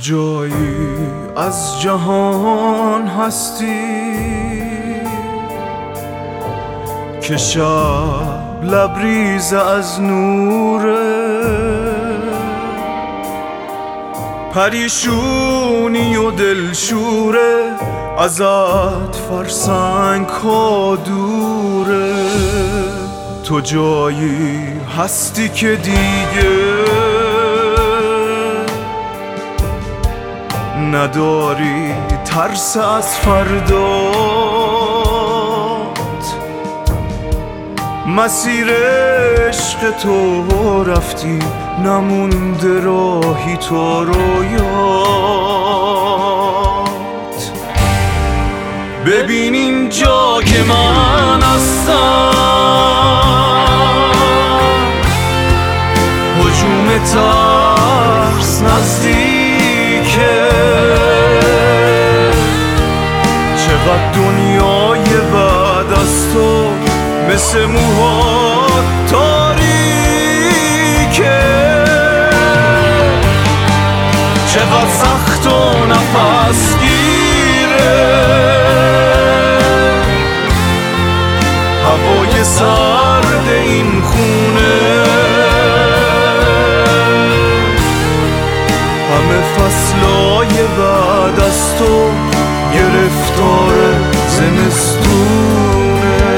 جایی از جهان هستی که شب لبریز از نوره، پریشونی و دلشوره ازت فرسنگ ها دوره. تو جایی هستی که دیگه نداری ترس از فردات، مسیر عشق تو رفتی نمونده راهی تو رویات. ببین اینجا که من هستم، هجوم ترس نزدیکه، چقدر دنیای بعد از تو مثل موهات تاریکه، چقدر سخت و نفس گیره هوای سرد این خونه، همه فصلای بعد از تو گرفتار زمستونه.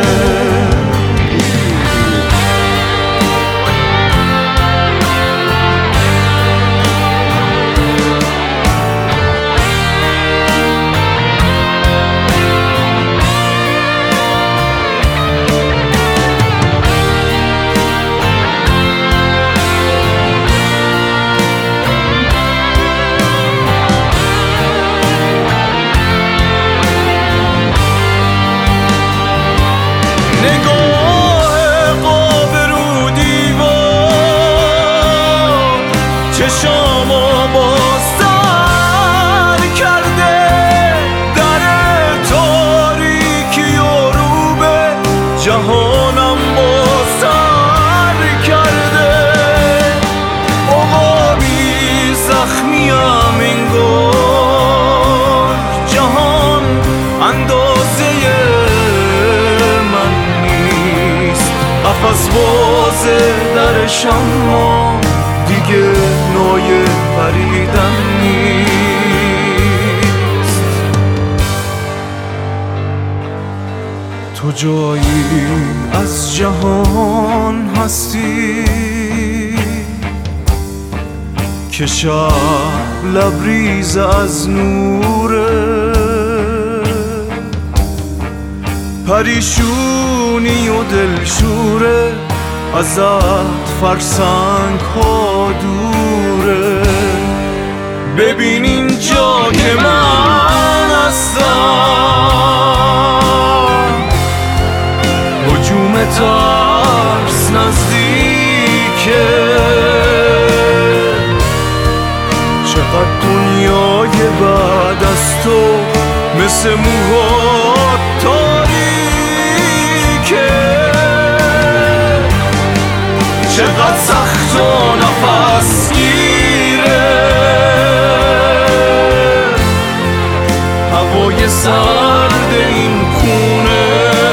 چشامو باز سر کرده، در تاریکی و رو به جهانم باز سر کرده. عقابی زخمیم انگار جهان اندازه من نیست، قفس بازه درشم ما دیگه نوع پریدن نیست. تو جایی از جهان هستی که شب لبریز از نوره، پریشونی و دلشوره ازت فرسنگ ها دوره. ببین اینجا که من هستم، هجوم ترس نزدیکه، چقدر دنیای بعد از تو مثل موهات تاریکه، چقدر سخت و نفس گیره هوای سرد این خونه،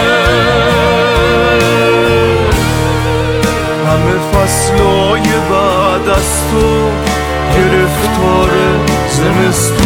همه فصلای بعد از تو گرفتار زمستون.